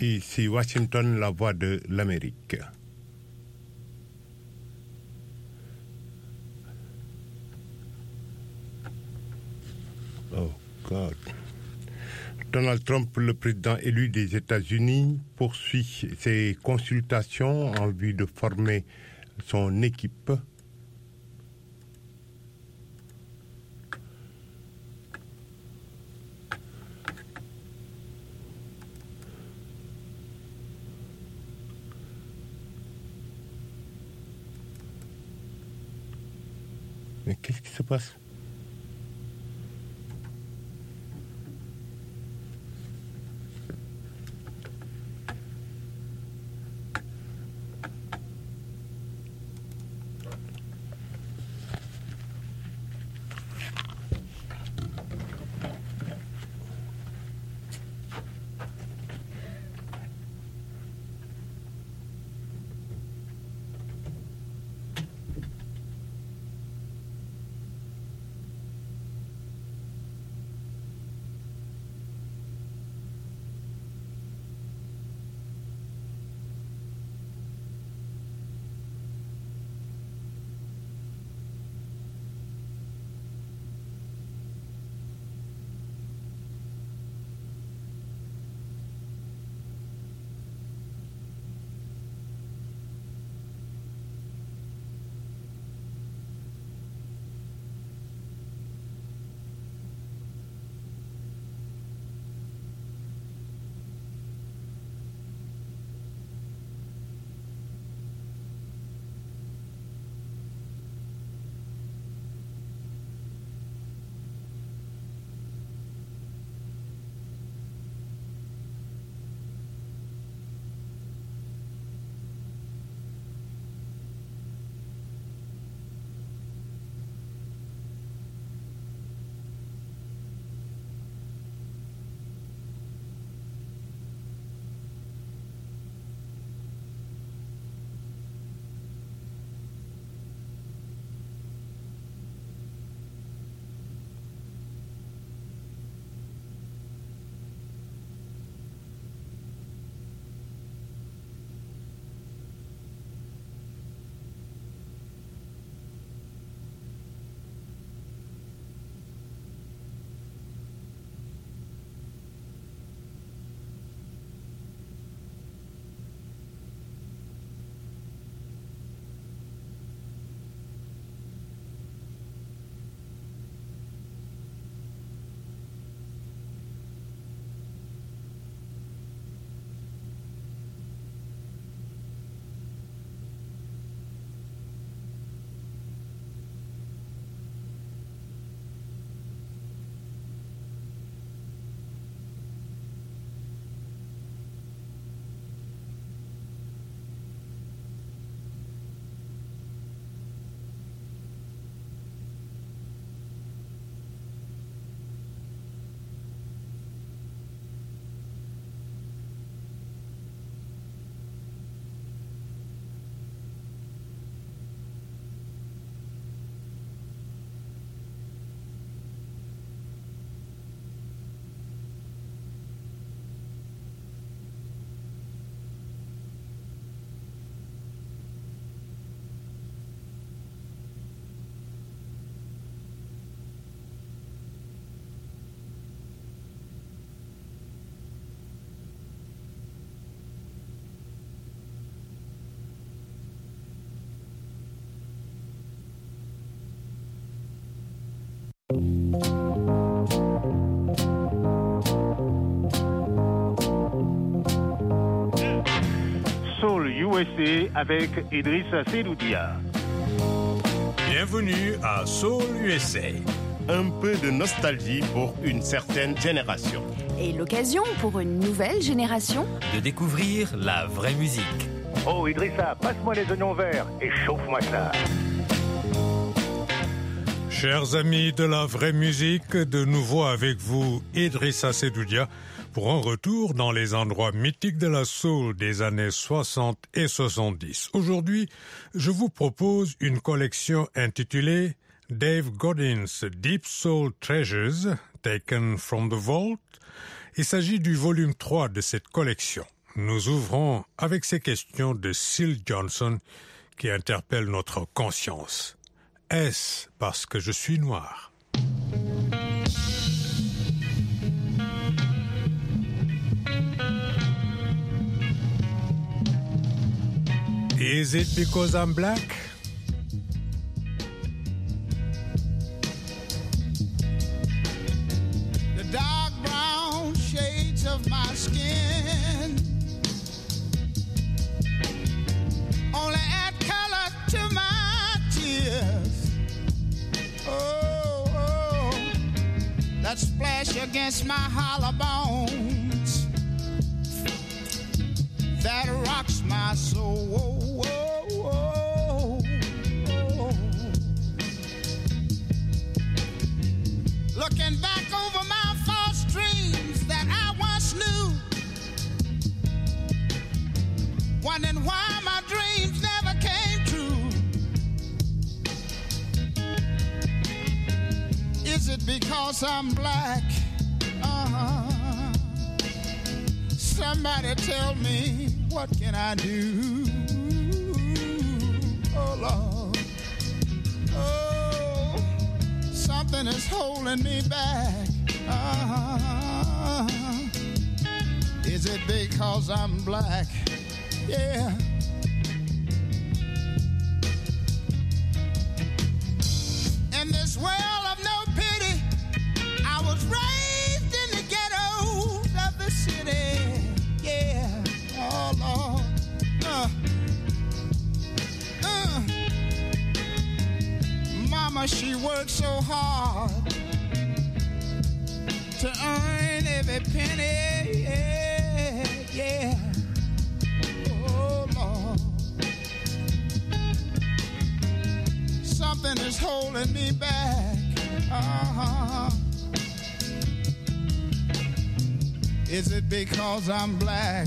Ici Washington, la voix de l'Amérique. Oh God. Donald Trump, le président élu des États-Unis, poursuit ses consultations en vue de former son équipe. Mais qu'est-ce qui se passe? Soul USA avec Idrissa Seloudia. Bienvenue à Soul USA. Un peu de nostalgie pour une certaine génération. Et l'occasion pour une nouvelle génération de découvrir la vraie musique. Oh Idrissa, passe-moi les oignons verts et chauffe-moi ça. Chers amis de la vraie musique, de nouveau avec vous Idrissa Seloudia pour un retour dans les endroits mythiques de la soul des années 60 et 70. Aujourd'hui, je vous propose une collection intitulée Dave Godin's Deep Soul Treasures, Taken from the Vault. Il s'agit du volume 3 de cette collection. nous ouvrons avec ces questions de Syl Johnson qui interpellent notre conscience. Est-ce parce que je suis noir? Is it because I'm black? The dark brown shades of my skin only add color to my tears. Oh, that splash against my hollow bones that rocks my soul. Looking back over my false dreams that I once knew, wondering why my dreams never came true. Is it because I'm black? Somebody tell me, what can I do? Oh, Lord. Oh, something is holding me back. Is it because I'm black? Yeah. In this world of no pity, I was raised in the ghettos of the city. Yeah, oh Lord. Mama, she worked so hard to earn every penny. Yeah, yeah. Oh Lord. Something is holding me back. Is it because I'm black?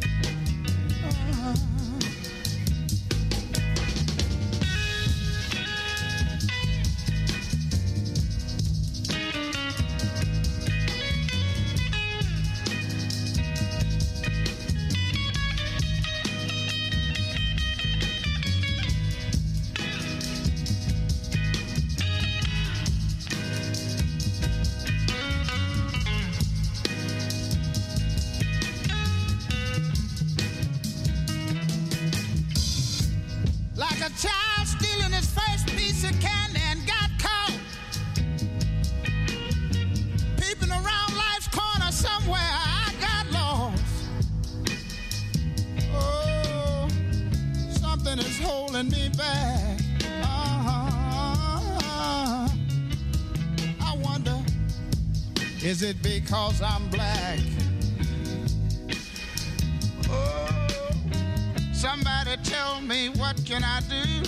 Me back. I wonder, is it because I'm black? Oh, somebody tell me, what can I do?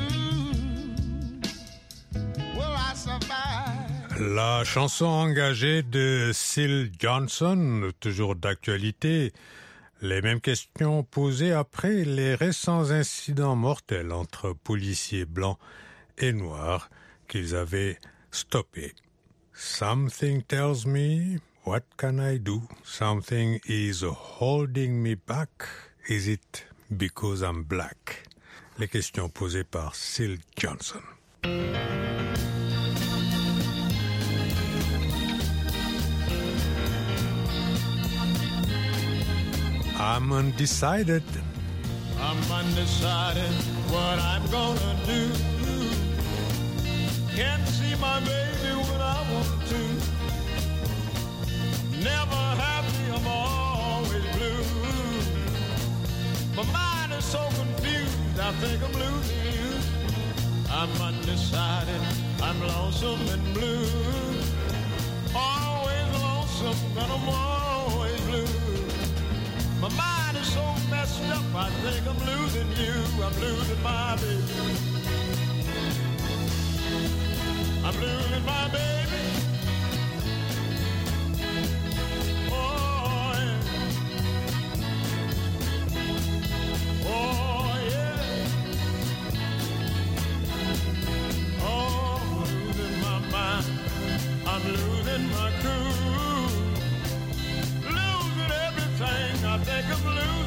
Will I survive? La chanson engagée de Syl Johnson, toujours d'actualité. Les mêmes questions posées après les récents incidents mortels entre policiers blancs et noirs qu'ils avaient stoppés. Something tells me, what can I do? Something is holding me back. Is it because I'm black? Les questions posées par Syl Johnson. I'm undecided. I'm undecided what I'm gonna do. Can't see my baby when I want to. Never happy, I'm always blue. My mind is so confused, I think I'm losing you. I'm undecided, I'm lonesome and blue. Always lonesome, and I'm always blue. My mind is so messed up, I think I'm losing you. I'm losing my baby. I'm losing my baby. Oh, yeah. Oh, yeah. Oh, I'm losing my mind. I'm losing my cool. I think I'm losing.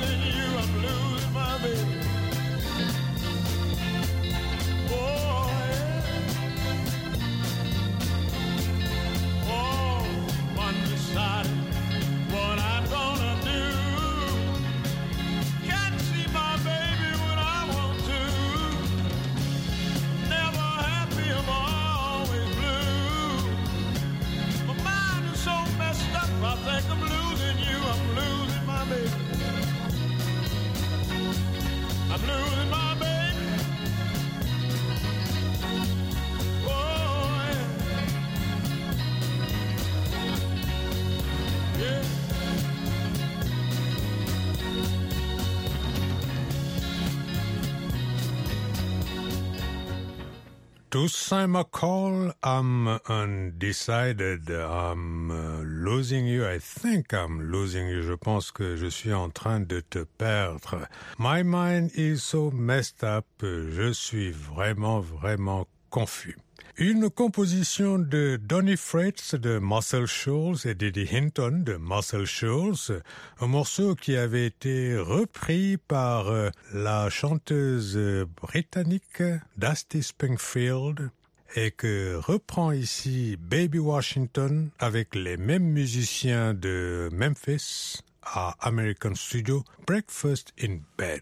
Toussaint McCall, I'm undecided. I'm losing you. I think I'm losing you. Je pense que je suis en train de te perdre. My mind is so messed up. Je suis vraiment confus. Une composition de Donny Fritz de Muscle Shoals et d'Eddie Hinton de Muscle Shoals, un morceau qui avait été repris par la chanteuse britannique Dusty Springfield et que reprend ici Baby Washington avec les mêmes musiciens de Memphis à American Studio, Breakfast in Bed.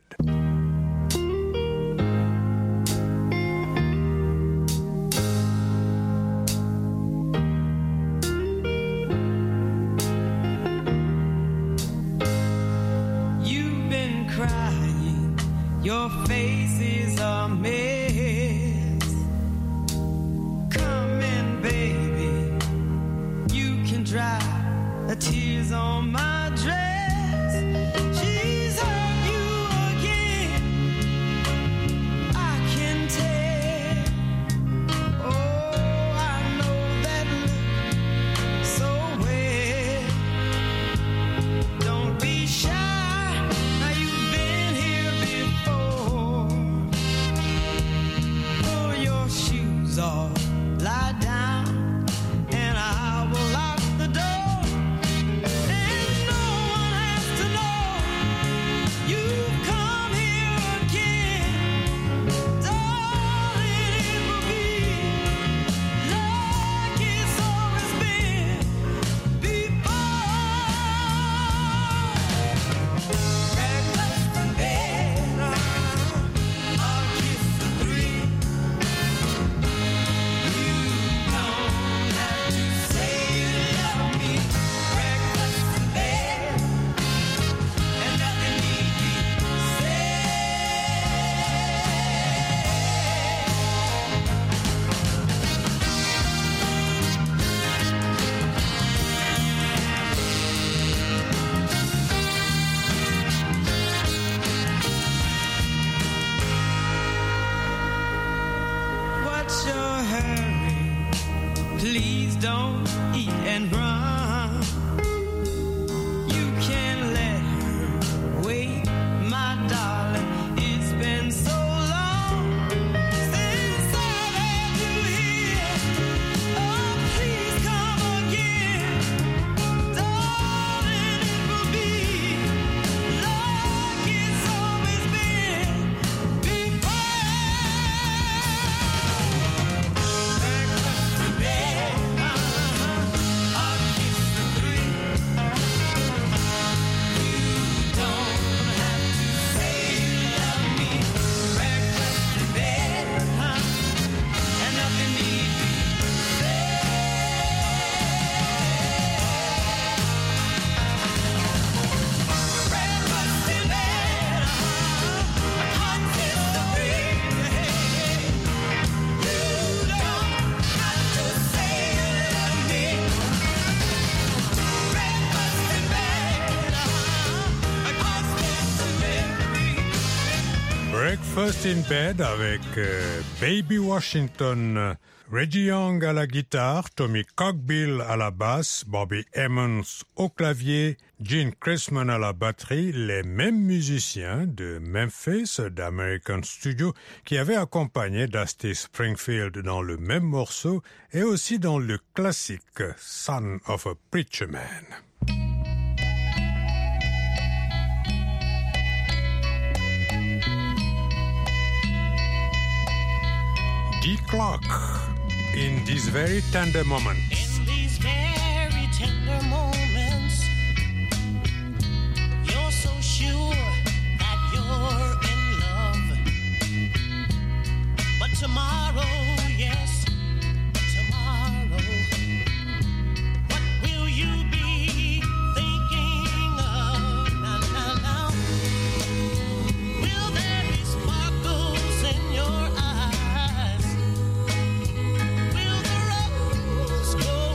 Your face is a mess. Come in, baby. You can dry the tears on my dress. She's hurt you again. I can tell. Oh, I know that look so well. Don't be shy. Off, lie down, and I will lock the door, and no one has to know you've come here again, darling. It will be like it's always been before. Breakfast in bed, I'll kiss the three. Please don't eat and run. You can let her wait, my darling. It's been so long since I've had you here. Oh, please come again, darling. It will be like it's always been before. Breakfast in bed. Breakfast in Bed avec Baby Washington, Reggie Young à la guitare, Tommy Cogbill à la basse, Bobby Emmons au clavier, Gene Chrisman à la batterie, les mêmes musiciens de Memphis, d'American Studio, qui avaient accompagné Dusty Springfield dans le même morceau et aussi dans le classique Son of a Preacher Man. D-Clock, in these very tender moments. In these very tender moments, you're so sure that you're in love. But tomorrow, yes, tomorrow, what will you be thinking of? Now, now, now. Will there be sparkles in your eyes? Will the rose go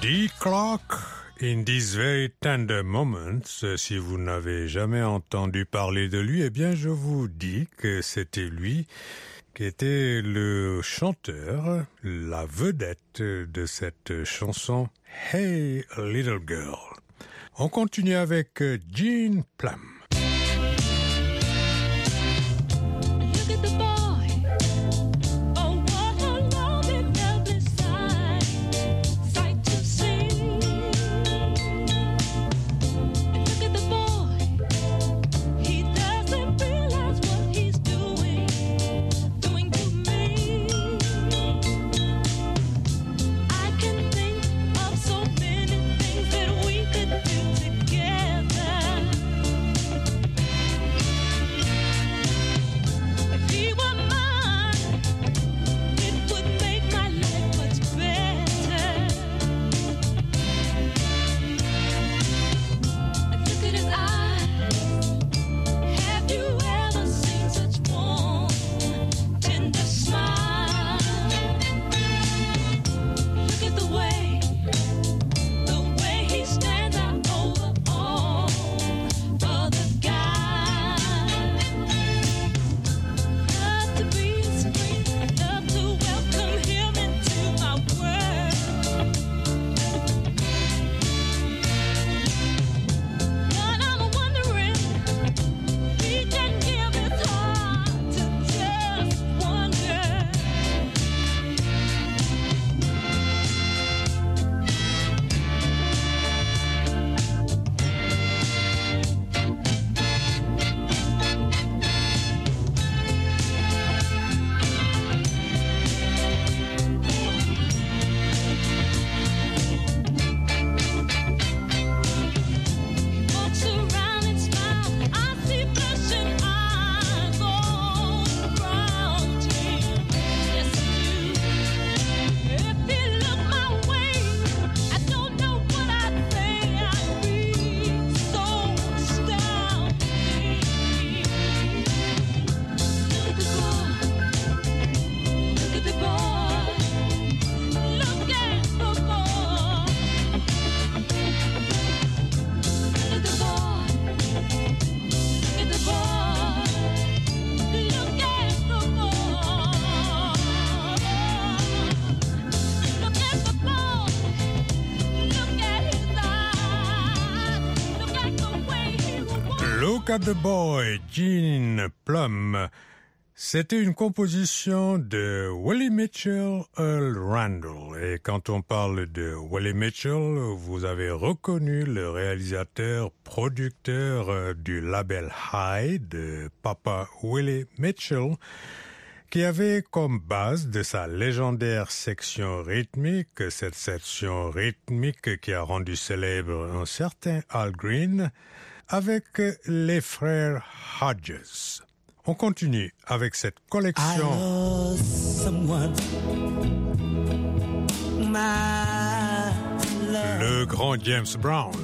Dee Clark, in these very tender moments, si vous n'avez jamais entendu parler de lui, eh bien je vous dis que c'était lui qui était le chanteur, la vedette de cette chanson Hey Little Girl. On continue avec Gene Plum. Look at the Boy, Gene Plum. C'était une composition de Willie Mitchell, Earl Randall. Et quand on parle de Willie Mitchell, vous avez reconnu le réalisateur, producteur du label High de Papa Willie Mitchell, qui avait comme base de sa légendaire section rythmique, cette section rythmique qui a rendu célèbre un certain Al Green, avec les frères Hodges. On continue avec cette collection. Le grand James Brown.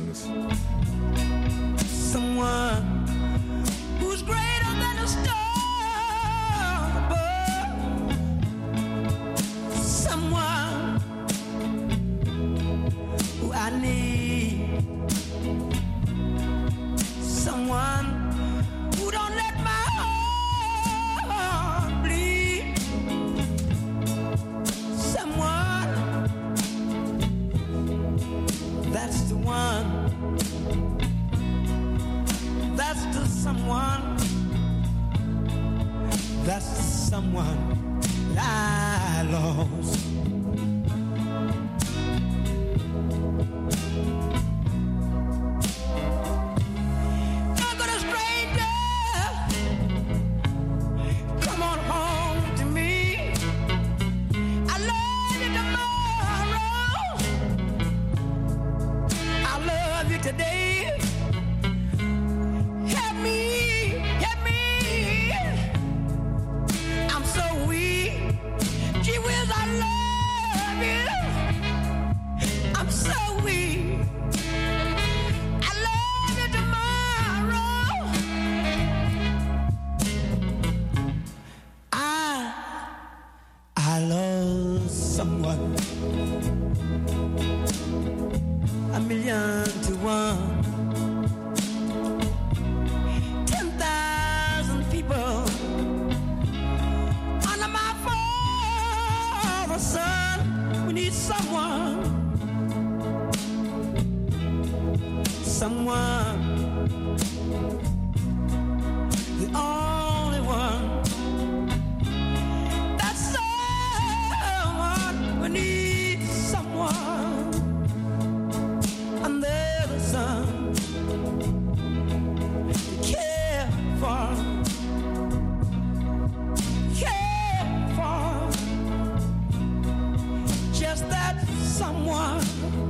Someone who's greater than a star above. Someone who I need. Someone who don't let my heart bleed. Someone, that's the one. That's the someone. That's the someone I lost. son, we need someone. Someone, the only one. That's someone, we need someone under the sun to care for just that someone.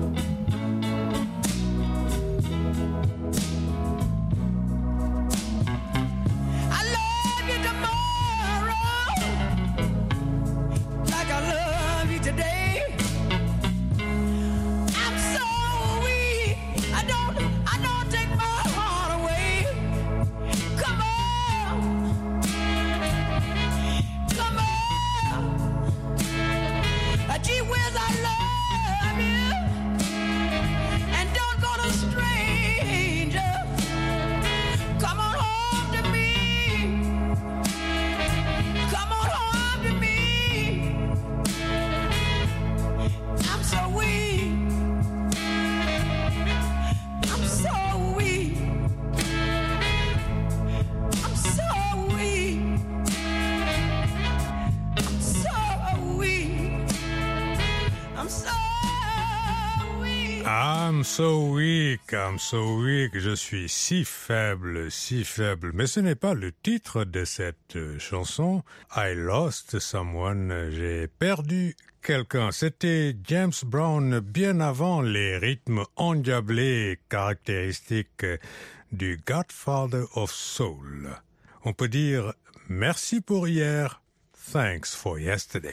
I'm so weak, je suis si faible. Mais ce n'est pas le titre de cette chanson. I lost someone, j'ai perdu quelqu'un. C'était James Brown bien avant les rythmes endiablés caractéristiques du Godfather of Soul. On peut dire merci pour hier, thanks for yesterday.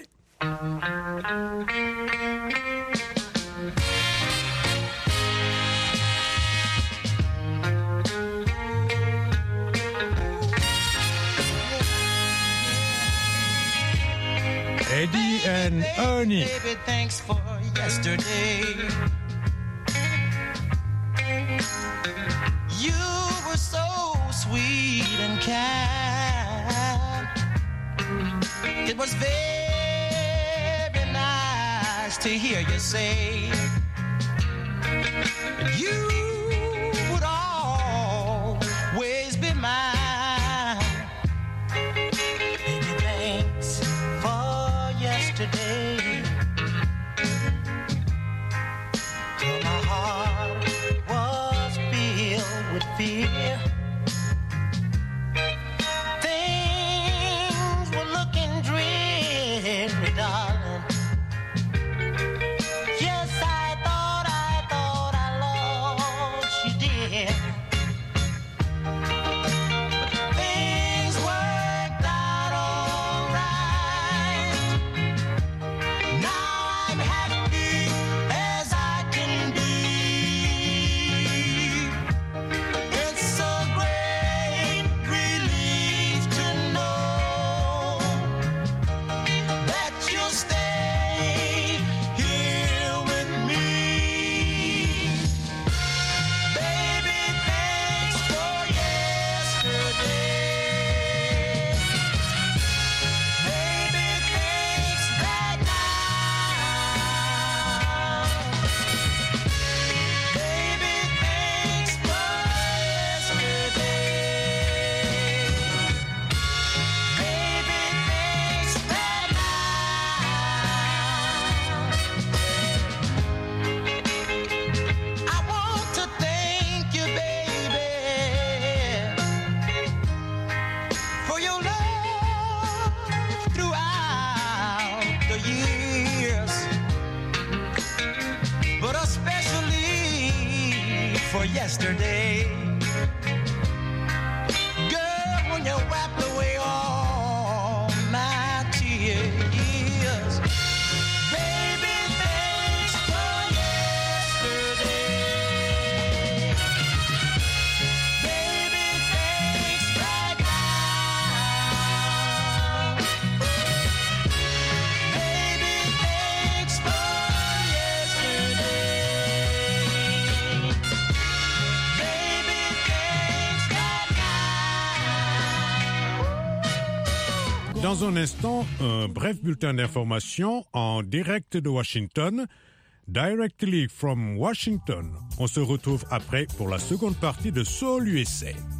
Eddie and Ernie. Baby, thanks for yesterday. You were so sweet and kind. It was very nice to hear you say you would always be mine. Today, my heart was filled with fear. Things were looking dreary, darling. Yes, I thought I lost you, dear. Yesterday, girl, when you wiped away all my tears, baby, thanks for yesterday, baby, thanks right now, baby, thanks for yesterday. Baby, Dans un instant, un bref bulletin d'information en direct de Washington. Directly from Washington. On se retrouve après pour la seconde partie de Soul USA.